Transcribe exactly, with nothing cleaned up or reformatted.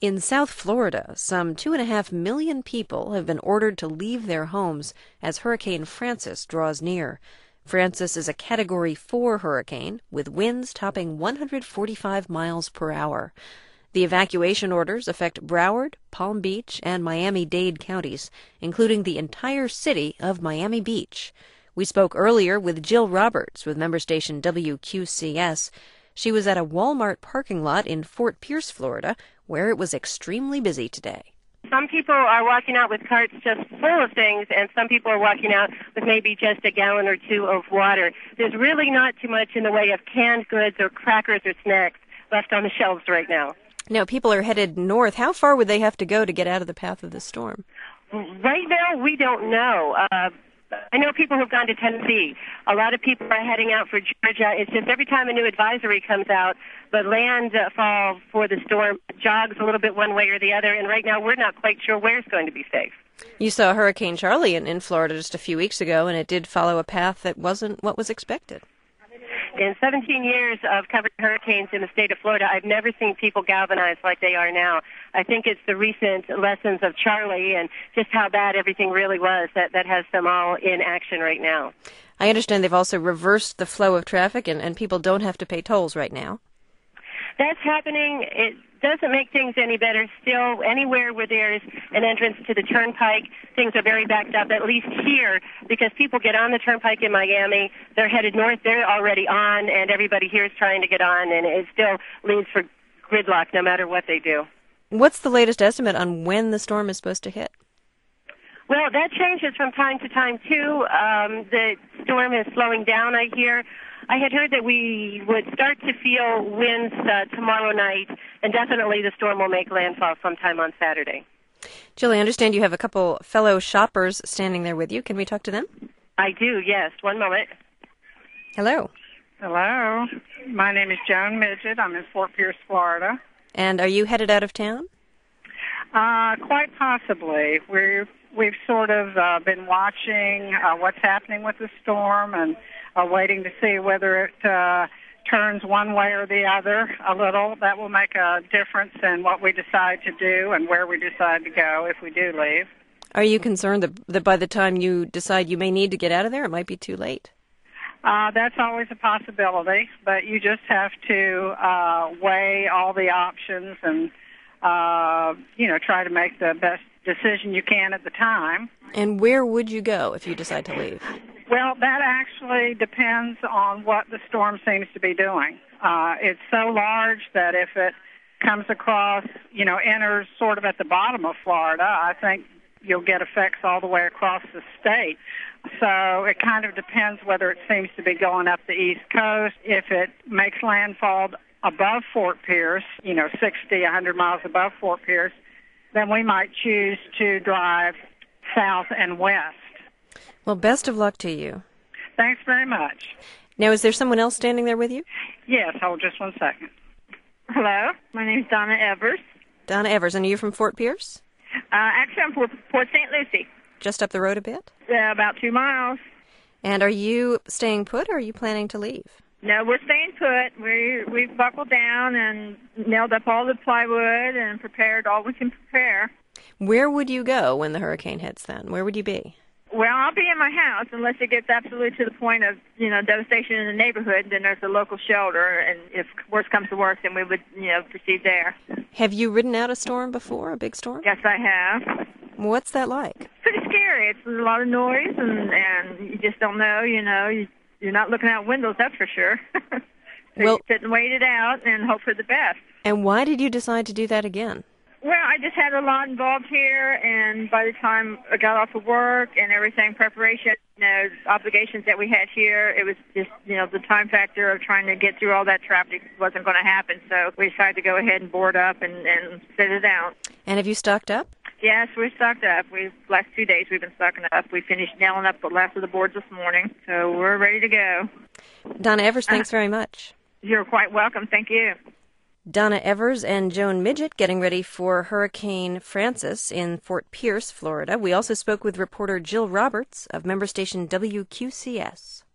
In South Florida, some two and a half million people have been ordered to leave their homes as Hurricane Frances draws near. Frances is a Category four hurricane with winds topping one hundred forty-five miles per hour. The evacuation orders affect Broward, Palm Beach, and Miami-Dade counties, including the entire city of Miami Beach. We spoke earlier with Jill Roberts with member station W Q C S. She was at a Walmart parking lot in Fort Pierce, Florida, where it was extremely busy today. Some people are walking out with carts just full of things, and some people are walking out with maybe just a gallon or two of water. There's really not too much in the way of canned goods or crackers or snacks left on the shelves right now. Now, people are headed north. How far would they have to go to get out of the path of the storm? Right now, we don't know. Uh, I know people who've gone to Tennessee. A lot of people are heading out for Georgia. It's just every time a new advisory comes out, the landfall for the storm jogs a little bit one way or the other, and right now we're not quite sure where it's going to be safe. You saw Hurricane Charlie in, in Florida just a few weeks ago, and it did follow a path that wasn't what was expected. In seventeen years of covering hurricanes in the state of Florida, I've never seen people galvanized like they are now. I think it's the recent lessons of Charlie and just how bad everything really was that, that has them all in action right now. I understand they've also reversed the flow of traffic, and, and people don't have to pay tolls right now. That's happening. It doesn't make things any better. Still, anywhere where there's an entrance to the turnpike, things are very backed up, at least here, because people get on the turnpike in Miami, they're headed north, they're already on, and everybody here is trying to get on, and it still leaves for gridlock no matter what they do. What's the latest estimate on when the storm is supposed to hit? Well, that changes from time to time, too. Um, the storm is slowing down, I hear. I had heard that we would start to feel winds uh, tomorrow night, and definitely the storm will make landfall sometime on Saturday. Jill, I understand you have a couple fellow shoppers standing there with you. Can we talk to them? I do, yes. One moment. Hello. Hello. My name is Joan Midget. I'm in Fort Pierce, Florida. And are you headed out of town? Uh, quite possibly. We've, we've sort of uh, been watching uh, what's happening with the storm and uh, waiting to see whether it uh, turns one way or the other a little. That will make a difference in what we decide to do and where we decide to go if we do leave. Are you concerned that, that by the time you decide you may need to get out of there, it might be too late? Uh, that's always a possibility, but you just have to uh, weigh all the options and, uh, you know, try to make the best decision you can at the time. And where would you go if you decide to leave? Well, that actually depends on what the storm seems to be doing. Uh, it's so large that if it comes across, you know, enters sort of at the bottom of Florida, I think you'll get effects all the way across the state. So it kind of depends whether it seems to be going up the East Coast. If it makes landfall above Fort Pierce, you know, sixty, one hundred miles above Fort Pierce, then we might choose to drive south and west. Well, best of luck to you. Thanks very much. Now, is there someone else standing there with you? Yes, hold just one second. Hello, my name is Donna Evers. Donna Evers, and are you from Fort Pierce? Uh, actually, I'm from Port Saint Lucie. Just up the road a bit? Uh, about two miles. And are you staying put, or are you planning to leave? No, we're staying put. We we've buckled down and nailed up all the plywood and prepared all we can prepare. Where would you go when the hurricane hits then? Where would you be? Well, I'll be in my house unless it gets absolutely to the point of, you know, devastation in the neighborhood. Then there's a local shelter, and if worse comes to worse, then we would, you know, proceed there. Have you ridden out a storm before, a big storm? Yes, I have. What's that like? Pretty scary. It's a lot of noise, and, and you just don't know, you know. You, you're not looking out windows, that's for sure. So well, you sit and wait it out and hope for the best. And why did you decide to do that again? Well, I just had a lot involved here, and by the time I got off of work and everything, preparation, you know, obligations that we had here, it was just, you know, the time factor of trying to get through all that traffic wasn't going to happen. So we decided to go ahead and board up and, and sit it out. And have you stocked up? Yes, we're stocked up. We last two days we've been stocking up. We finished nailing up the last of the boards this morning, so we're ready to go. Donna Evers, thanks very much. You're quite welcome. Thank you. Donna Evers and Joan Midget getting ready for Hurricane Frances in Fort Pierce, Florida. We also spoke with reporter Jill Roberts of member station W Q C S.